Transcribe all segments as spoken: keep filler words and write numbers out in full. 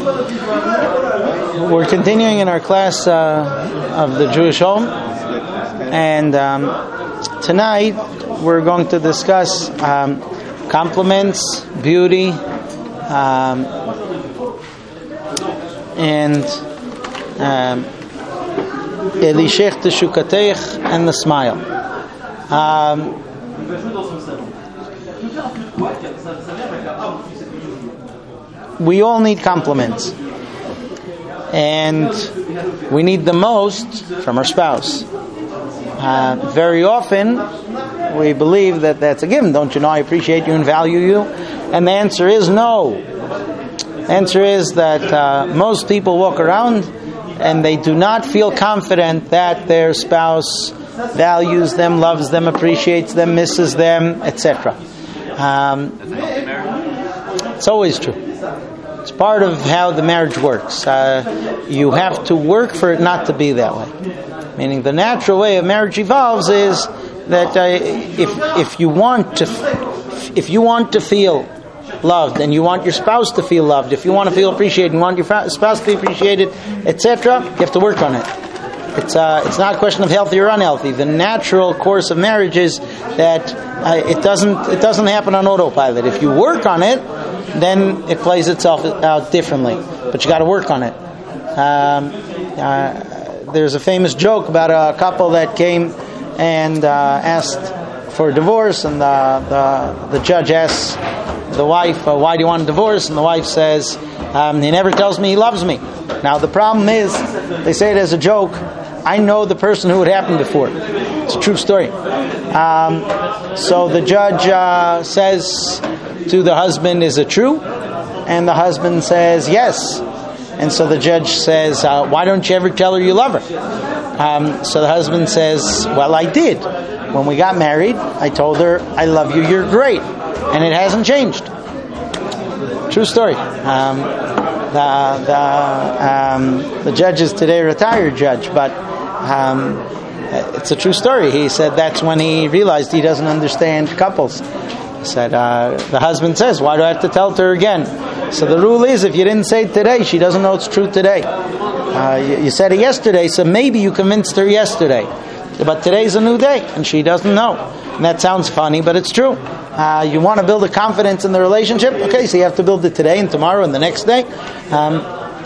We're continuing in our class uh, of the Jewish home, and um, tonight we're going to discuss um, compliments, beauty, um, and um, Elishech Teshukatech, and the smile. Um, we all need compliments, and we need the most from our spouse. Uh, very often we believe that that's a given. Don't you know I appreciate you and value you? And the answer is no. The answer is that uh, most people walk around and they do not feel confident that their spouse values them, loves them, appreciates them, misses them, et cetera. Um, it's always true. It's part of how the marriage works. Uh, you have to work for it not to be that way. Meaning, the natural way a marriage evolves is that uh, if if you want to if you want to feel loved, and you want your spouse to feel loved, if you want to feel appreciated, and you want your spouse to be appreciated, et cetera, you have to work on it. It's uh, it's not a question of healthy or unhealthy. The natural course of marriage is that uh, it doesn't it doesn't happen on autopilot. If you work on it, then it plays itself out differently. But you got to work on it. Um, uh, there's a famous joke about a couple that came and uh, asked for a divorce, and the the, the judge asks the wife, uh, "Why do you want a divorce?" And the wife says, um, "He never tells me he loves me." Now the problem is, they say it as a joke, I know the person who it happened before. It's a true story. Um, so the judge uh, says to the husband, "Is it true?" And the husband says, "Yes." And so the judge says, uh, "Why don't you ever tell her you love her?" Um, so the husband says, "Well, I did. When we got married, I told her, 'I love you, you're great.' And it hasn't changed." True story. Um, the the, um, the judge is today a retired judge, but um, it's a true story. He said that's when he realized he doesn't understand couples. He said, uh, the husband says, "Why do I have to tell it to her again?" So the rule is, if you didn't say it today, she doesn't know it's true today. Uh, you, you said it yesterday, so maybe you convinced her yesterday. But today's a new day, and she doesn't know. And that sounds funny, but it's true. Uh, you want to build a confidence in the relationship? Okay, so you have to build it today and tomorrow and the next day. Um,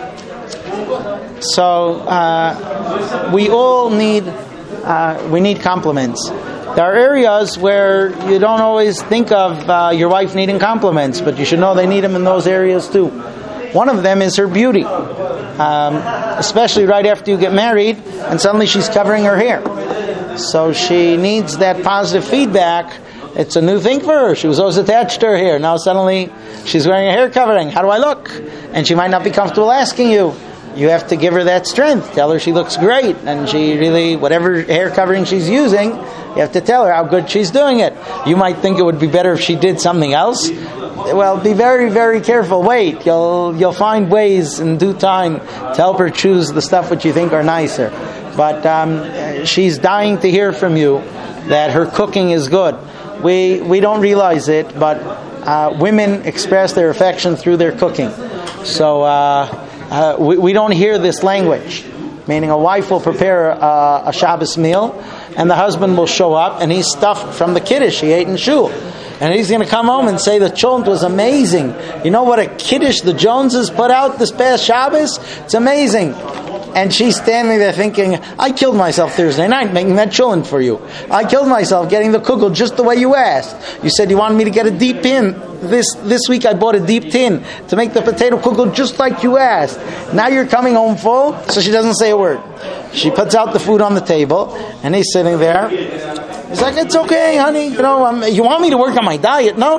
so uh, we all need uh, we need compliments. There are areas where you don't always think of uh, your wife needing compliments, but you should know they need them in those areas too. One of them is her beauty, um, especially right after you get married and suddenly she's covering her hair. So she needs that positive feedback. It's a new thing for her. She was always attached to her hair. Now suddenly she's wearing a hair covering. How do I look? And she might not be comfortable asking you. You have to give her that strength. Tell her she looks great. And she really, whatever hair covering she's using, you have to tell her how good she's doing it. You might think it would be better if she did something else. Well, be very, very careful. Wait. You'll you'll find ways in due time to help her choose the stuff which you think are nicer. But um, she's dying to hear from you that her cooking is good. We we don't realize it, but uh, women express their affection through their cooking. So uh, uh, we, we don't hear this language. Meaning a wife will prepare a, a Shabbos meal, and the husband will show up, and he's stuffed from the kiddush he ate in shul. And he's going to come home and say the cholent was amazing. You know what a kiddush the Joneses put out this past Shabbos? It's amazing. And she's standing there thinking, I killed myself Thursday night making that cholent for you. I killed myself getting the kugel just the way you asked. You said you wanted me to get a deep tin. This this week I bought a deep tin to make the potato kugel just like you asked. Now you're coming home full, so she doesn't say a word. She puts out the food on the table, and he's sitting there. He's like, it's okay, honey. You know, um, you want me to work on my diet? No?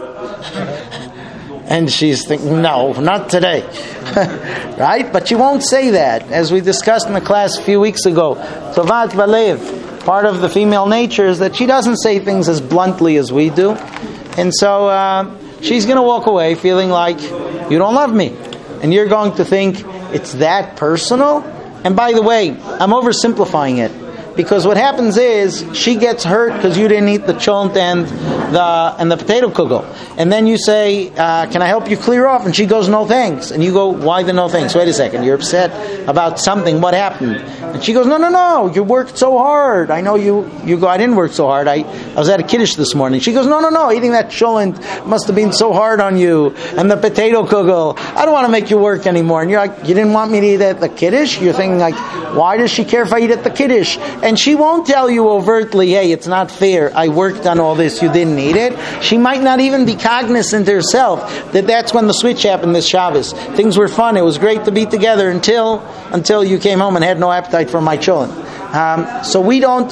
And she's thinking, no, not today. Right? But she won't say that. As we discussed in the class a few weeks ago, Tovat Balev, part of the female nature is that she doesn't say things as bluntly as we do. And so uh, she's going to walk away feeling like, you don't love me. And you're going to think, it's that personal? And by the way, I'm oversimplifying it. Because what happens is she gets hurt because you didn't eat the cholent and the and the potato kugel, and then you say, uh, "Can I help you clear off?" And she goes, "No thanks." And you go, "Why the no thanks?" Wait a second, you're upset about something. What happened? And she goes, "No, no, no. You worked so hard. I know you." You go, "I didn't work so hard. I, I was at a kiddush this morning." She goes, "No, no, no. Eating that cholent must have been so hard on you, and the potato kugel. I don't want to make you work anymore." And you're like, "You didn't want me to eat at the kiddush?" You're thinking like, "Why does she care if I eat at the kiddush?" And she won't tell you overtly, "Hey, it's not fair. I worked on all this. You didn't eat it." She might not even be cognizant herself that that's when the switch happened this Shabbos. Things were fun. It was great to be together until until you came home and had no appetite for my cholent. Um, so we don't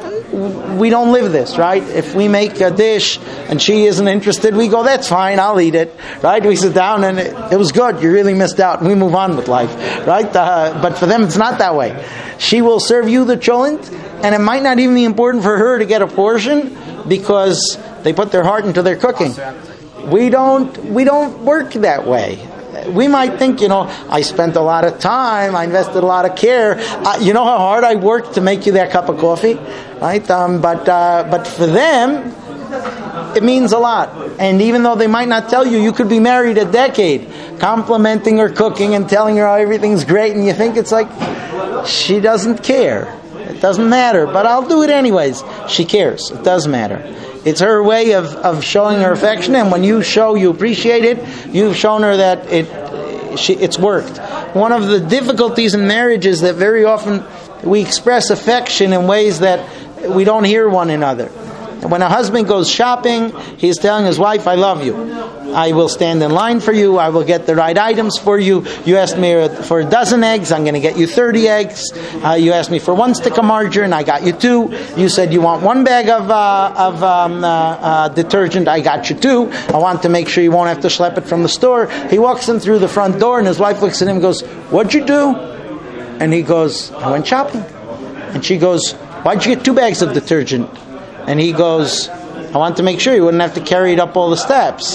we don't live this, right? If we make a dish and she isn't interested, we go, "That's fine. I'll eat it." Right? We sit down and it, it was good. You really missed out, and we move on with life, right? Uh, but for them, it's not that way. She will serve you the cholent, and it might not even be important for her to get a portion because they put their heart into their cooking. We don't we don't work that way. We might think, you know, I spent a lot of time, I invested a lot of care. Uh, you know how hard I worked to make you that cup of coffee, right? Um, but uh, but for them, it means a lot. And even though they might not tell you, you could be married a decade, complimenting her cooking and telling her how everything's great, and you think it's like she doesn't care. It doesn't matter, but I'll do it anyways. She cares. It does matter. It's her way of, of showing her affection, and when you show you appreciate it, you've shown her that it she, it's worked. One of the difficulties in marriage is that very often we express affection in ways that we don't hear one another. When a husband goes shopping, he's telling his wife, "I love you. I will stand in line for you. I will get the right items for you. You asked me for a dozen eggs. I'm going to get you thirty eggs. Uh, you asked me for one stick of margarine. I got you two. You said you want one bag of uh, of um, uh, uh, detergent. I got you two. I want to make sure you won't have to schlep it from the store." He walks in through the front door, and his wife looks at him and goes, "What'd you do?" And he goes, "I went shopping." And she goes, "Why'd you get two bags of detergent?" And he goes, "I want to make sure you wouldn't have to carry it up all the steps."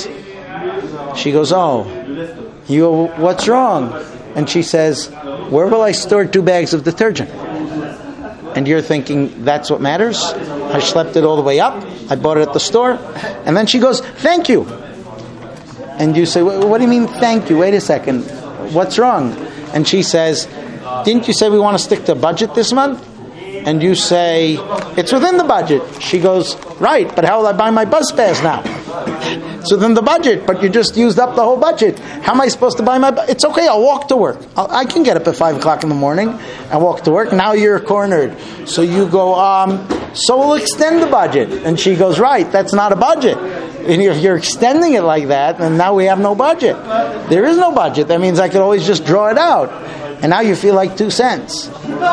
She goes, "Oh, you go, what's wrong?" And she says, "Where will I store two bags of detergent?" And you're thinking, that's what matters? I schlepped it all the way up. I bought it at the store. And then she goes, "Thank you." And you say, "What do you mean, thank you? Wait a second. What's wrong?" And she says, "Didn't you say we want to stick to budget this month?" And you say, "It's within the budget." She goes, "Right, but how will I buy my bus pass now?" It's within the budget, but you just used up the whole budget. How am I supposed to buy my... Bu- it's okay, I'll walk to work. I'll, I can get up at five o'clock in the morning and walk to work. Now you're cornered. So you go, um, so we'll extend the budget. And she goes, "Right, that's not a budget. And if you're extending it like that, then now we have no budget. There is no budget. That means I could always just draw it out. And now you feel like two cents.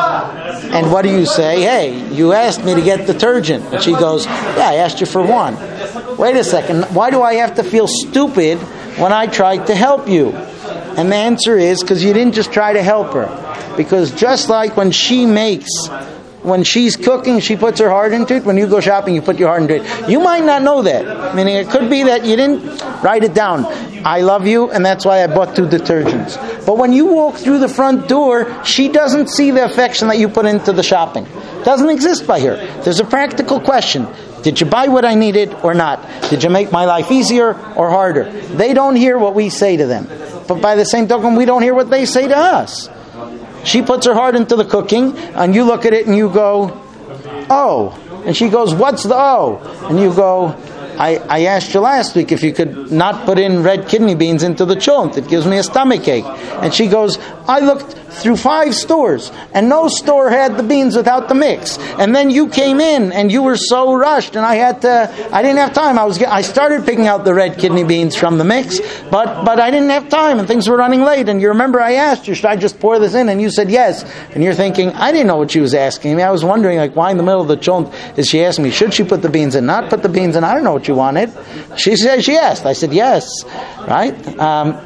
And what do you say? "Hey, you asked me to get detergent." And she goes, "Yeah, I asked you for one." Wait a second. Why do I have to feel stupid when I tried to help you? And the answer is because you didn't just try to help her. Because just like when she makes, when she's cooking, she puts her heart into it. When you go shopping, you put your heart into it. You might not know that. Meaning it could be that you didn't write it down. "I love you, and that's why I bought two detergents." But when you walk through the front door, she doesn't see the affection that you put into the shopping. It doesn't exist by her. There's a practical question. Did you buy what I needed or not? Did you make my life easier or harder? They don't hear what we say to them. But by the same token, we don't hear what they say to us. She puts her heart into the cooking, and you look at it and you go, "Oh." And she goes, "What's the oh?" And you go, I, I asked you last week if you could not put in red kidney beans into the cholent. It gives me a stomach ache." And she goes, "I looked through five stores, and no store had the beans without the mix. And then you came in, and you were so rushed, and I had to. I didn't have time. I was. I started picking out the red kidney beans from the mix, but but I didn't have time, and things were running late. And you remember I asked you, should I just pour this in? And you said yes. And you're thinking, I didn't know what she was asking me. I was wondering, like, why in the middle of the cholent is she asking me, should she put the beans in, not put the beans in? I don't know what you wanted. She said she asked. I said yes. Right? Um,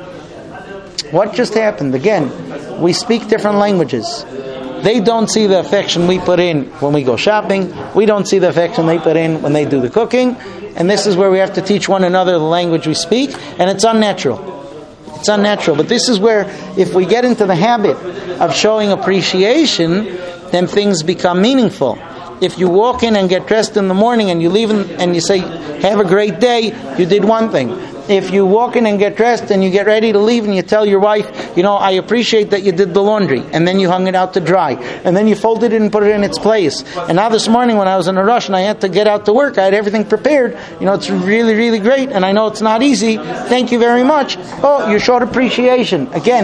what just happened? Again, we speak different languages. They don't see the affection we put in when we go shopping. We don't see the affection they put in when they do the cooking. And this is where we have to teach one another the language we speak. And it's unnatural. It's unnatural. But this is where, if we get into the habit of showing appreciation, then things become meaningful. If you walk in and get dressed in the morning and you leave in, and you say, have a great day, you did one thing. If you walk in and get dressed and you get ready to leave and you tell your wife, you know, I appreciate that you did the laundry, and then you hung it out to dry, and then you folded it and put it in its place. And now this morning when I was in a rush and I had to get out to work, I had everything prepared. You know, it's really, really great, and I know it's not easy. Thank you very much. Oh, you showed appreciation. Again,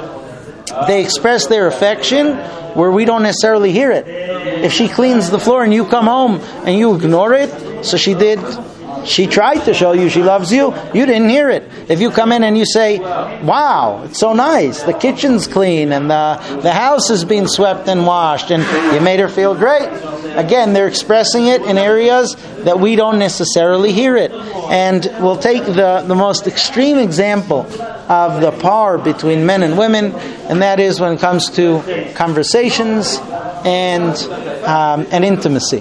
they express their affection where we don't necessarily hear it. If she cleans the floor and you come home and you ignore it, so she did, she tried to show you she loves you, you didn't hear it. If you come in and you say, wow, it's so nice, the kitchen's clean and the, the house is being swept and washed, and you made her feel great. Again, they're expressing it in areas that we don't necessarily hear it. And we'll take the, the most extreme example of the par between men and women, and that is when it comes to conversations and um, and intimacy.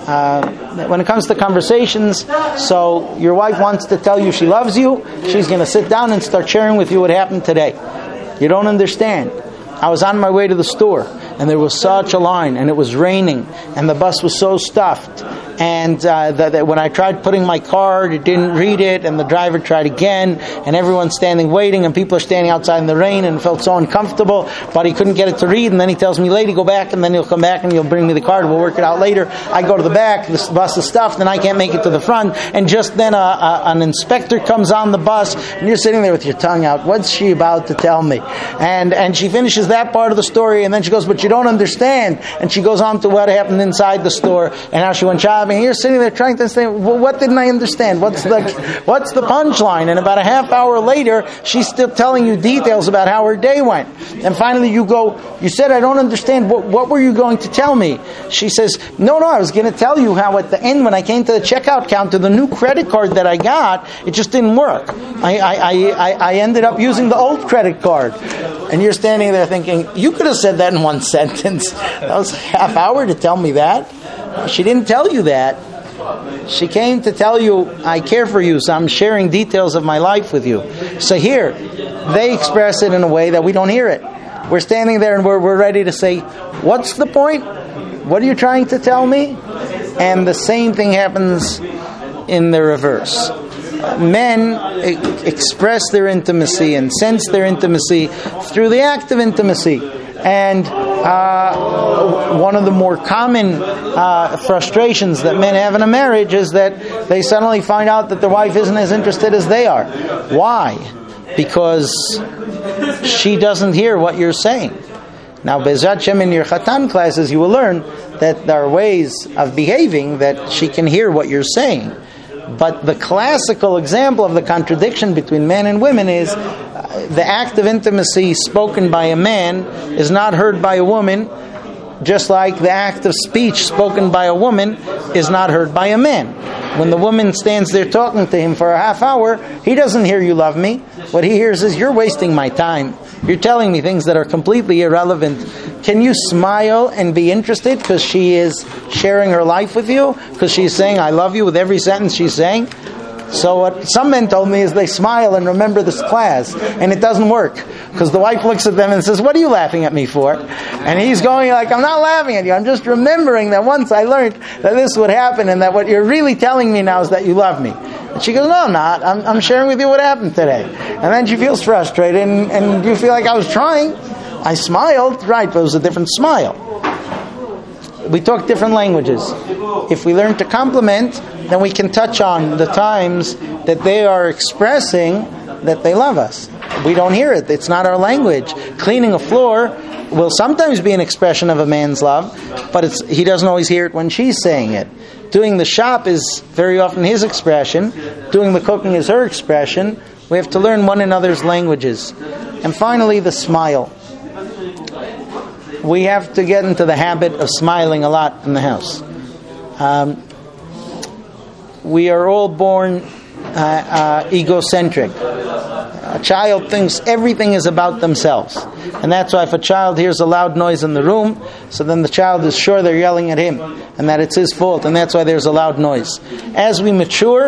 Uh, when it comes to conversations, so your wife wants to tell you she loves you, she's going to sit down and start sharing with you what happened today. You don't understand. I was on my way to the store, and there was such a line, and it was raining, and the bus was so stuffed. And uh, the, the, when I tried putting my card, it didn't read it, and the driver tried again, and everyone's standing waiting, and people are standing outside in the rain, and it felt so uncomfortable, but he couldn't get it to read, and then he tells me, lady, go back, and then he'll come back, and he'll bring me the card, we'll work it out later. I go to the back, the bus is stuffed, and I can't make it to the front, and just then a, a, an inspector comes on the bus, and you're sitting there with your tongue out, what's she about to tell me? And, and she finishes that part of the story, and then she goes, but you don't understand, and she goes on to what happened inside the store, and how she went shopping. You're sitting there trying to say, well, what didn't I understand? What's the what's the punchline? And about a half hour later, she's still telling you details about how her day went. And finally you go, you said, I don't understand. What, what were you going to tell me? She says, no, no, I was going to tell you how at the end, when I came to the checkout counter, the new credit card that I got, it just didn't work. I, I, I, I ended up using the old credit card. And you're standing there thinking, you could have said that in one sentence. That was a half hour to tell me that. She didn't tell you that. She came to tell you, I care for you, so I'm sharing details of my life with you. So here, they express it in a way that we don't hear it. We're standing there and we're, we're ready to say, what's the point? What are you trying to tell me? And the same thing happens in the reverse. Men e- express their intimacy and sense their intimacy through the act of intimacy. And uh, one of the more common uh, frustrations that men have in a marriage is that they suddenly find out that their wife isn't as interested as they are. Why? Because she doesn't hear what you're saying. Now, Be'ezrat Hashem, in your Chatan classes, you will learn that there are ways of behaving that she can hear what you're saying. But the classical example of the contradiction between men and women is uh, the act of intimacy spoken by a man is not heard by a woman, just like the act of speech spoken by a woman is not heard by a man. When the woman stands there talking to him for a half hour, he doesn't hear you love me. What he hears is, you're wasting my time. You're telling me things that are completely irrelevant. Can you smile and be interested because she is sharing her life with you? Because she's saying, I love you with every sentence she's saying? So what some men told me is they smile and remember this class, and it doesn't work. Because the wife looks at them and says, what are you laughing at me for? And he's going like, I'm not laughing at you. I'm just remembering that once I learned that this would happen, and that what you're really telling me now is that you love me. And she goes, no, I'm not. I'm, I'm sharing with you what happened today. And then she feels frustrated, and, and you feel like, I was trying. I smiled, right, but it was a different smile. We talk different languages. If we learn to compliment, then we can touch on the times that they are expressing that they love us. We don't hear it. It's not our language. Cleaning a floor will sometimes be an expression of a man's love, but it's, he doesn't always hear it when she's saying it. Doing the shop is very often his expression. Doing the cooking is her expression. We have to learn one another's languages. And finally, the smile. We have to get into the habit of smiling a lot in the house. Um, we are all born uh, uh, egocentric. A child thinks everything is about themselves. And that's why if a child hears a loud noise in the room, so then the child is sure they're yelling at him and that it's his fault, and that's why there's a loud noise. As we mature,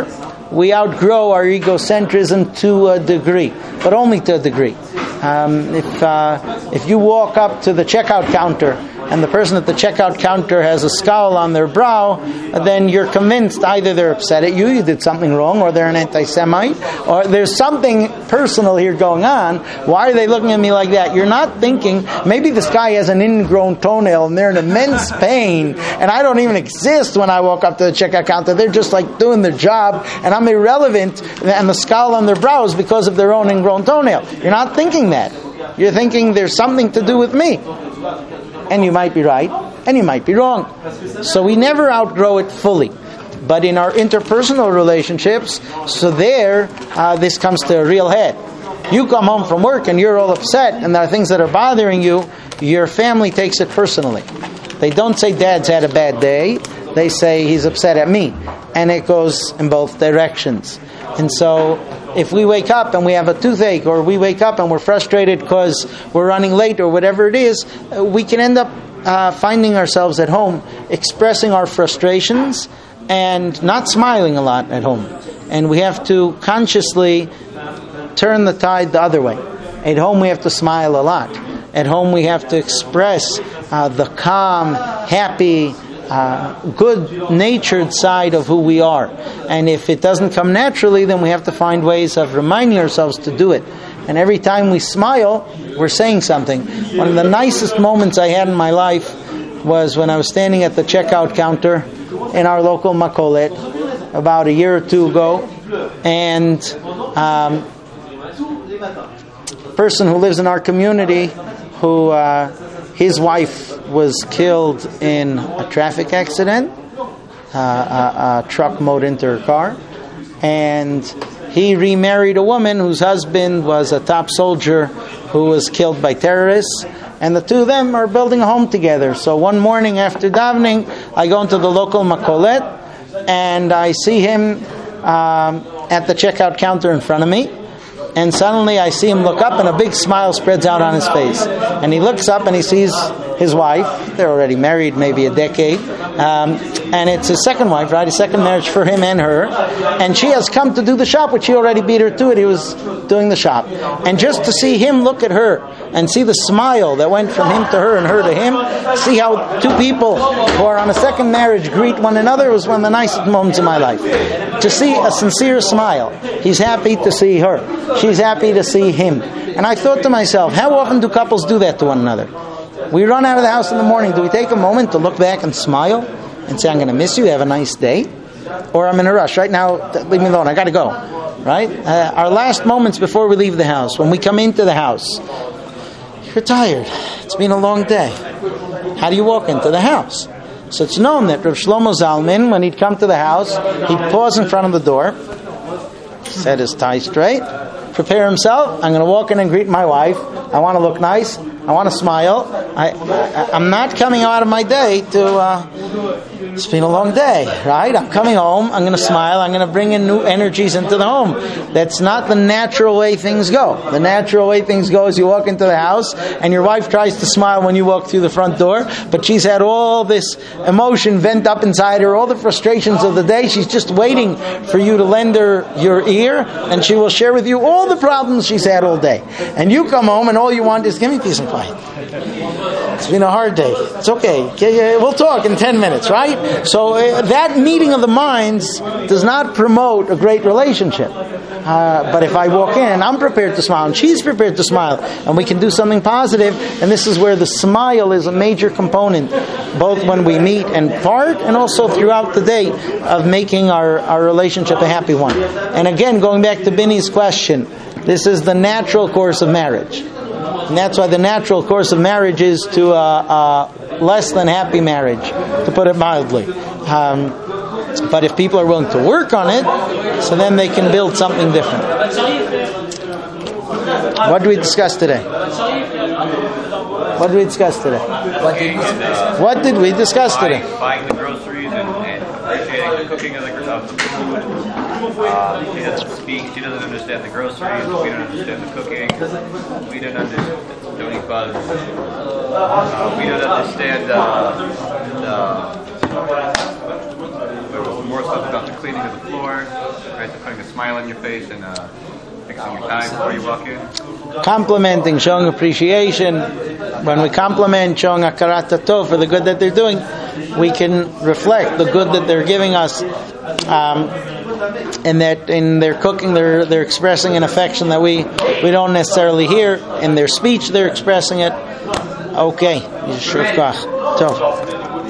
we outgrow our egocentrism to a degree, but only to a degree. Um, if uh, if you walk up to the checkout counter and the person at the checkout counter has a scowl on their brow, then you're convinced either they're upset at you, you did something wrong, or they're an anti-Semite, or there's something personal here going on. Why are they looking at me like that? You're not thinking, maybe this guy has an ingrown toenail and they're in immense pain, and I don't even exist when I walk up to the checkout counter. They're just like doing their job, and I'm irrelevant, and the scowl on their brow is because of their own ingrown toenail. You're not thinking that. You're thinking there's something to do with me. And you might be right, and you might be wrong. So we never outgrow it fully. But in our interpersonal relationships, so there, uh, this comes to a real head. You come home from work and you're all upset, and there are things that are bothering you, your family takes it personally. They don't say, Dad's had a bad day. They say, he's upset at me. And it goes in both directions. And so, if we wake up and we have a toothache, or we wake up and we're frustrated because we're running late, or whatever it is, we can end up uh, finding ourselves at home expressing our frustrations and not smiling a lot at home. And we have to consciously turn the tide the other way. At home we have to smile a lot. At home we have to express uh, the calm, happy, Uh, good-natured side of who we are. And if it doesn't come naturally, then we have to find ways of reminding ourselves to do it. And every time we smile, we're saying something. One of the nicest moments I had in my life was when I was standing at the checkout counter in our local makolet about a year or two ago, and um, a person who lives in our community who uh, his wife was killed in a traffic accident. Uh, a, a truck mowed into her car. And he remarried a woman whose husband was a top soldier who was killed by terrorists. And the two of them are building a home together. So one morning after davening, I go into the local makolet, and I see him um, at the checkout counter in front of me. And suddenly I see him look up, and a big smile spreads out on his face. And he looks up and he sees his wife. They're already married maybe a decade. Um, and it's his second wife, right? His second marriage for him and her. And she has come to do the shop, which he already beat her to it. He was doing the shop. And just to see him look at her and see the smile that went from him to her and her to him, see how two people who are on a second marriage greet one another, was one of the nicest moments of my life. To see a sincere smile. He's happy to see her. She's happy to see him. And I thought to myself, how often do couples do that to one another? We run out of the house in the morning. Do we take a moment to look back and smile and say, I'm going to miss you, have a nice day? Or I'm in a rush. Right now, leave me alone, I got to go. Right? Uh, our last moments before we leave the house, when we come into the house, you're tired. It's been a long day. How do you walk into the house? So it's known that Rav Shlomo Zalman, when he'd come to the house, he'd pause in front of the door, set his tie straight, prepare himself. I'm going to walk in and greet my wife. I want to look nice. I want to smile. I, I, I'm not coming out of my day to, uh, it's been a long day, right? I'm coming home. I'm going to smile. I'm going to bring in new energies into the home. That's not the natural way things go. The natural way things go is you walk into the house and your wife tries to smile when you walk through the front door, but she's had all this emotion vent up inside her, all the frustrations of the day. She's just waiting for you to lend her your ear, and she will share with you all the problems she's had all day. And you come home and all you want is, give me peace and quiet. It's been a hard day. It's okay. We'll talk in ten minutes, right? So uh, that meeting of the minds does not promote a great relationship. Uh, but if I walk in and I'm prepared to smile and she's prepared to smile and we can do something positive, and this is where the smile is a major component, both when we meet and part and also throughout the day, of making our, our relationship a happy one. And again, going back to Binny's question, this is the natural course of marriage. And that's why the natural course of marriage is to a uh, uh, less than happy marriage, to put it mildly. Um, but if people are willing to work on it, so then they can build something different. What did we discuss today? What did we discuss today? What did we discuss, what did we discuss today? Buying, buying the groceries and, and appreciating the cooking of the of the food. Uh, she doesn't speak. She doesn't understand the groceries. We don't understand the cooking. We don't understand. Don't eat bugs. Uh, we don't understand uh, the. There was more stuff about the cleaning of the floor, right? They're putting a smile on your face and uh, fixing your tie before you walk in. Complimenting, showing appreciation. When we compliment, showing akarat tov for the good that they're doing, we can reflect the good that they're giving us, um, and that in their cooking, they're they're expressing an affection that we we don't necessarily hear. In their speech, they're expressing it. Okay, Yeshua Kach. Tov.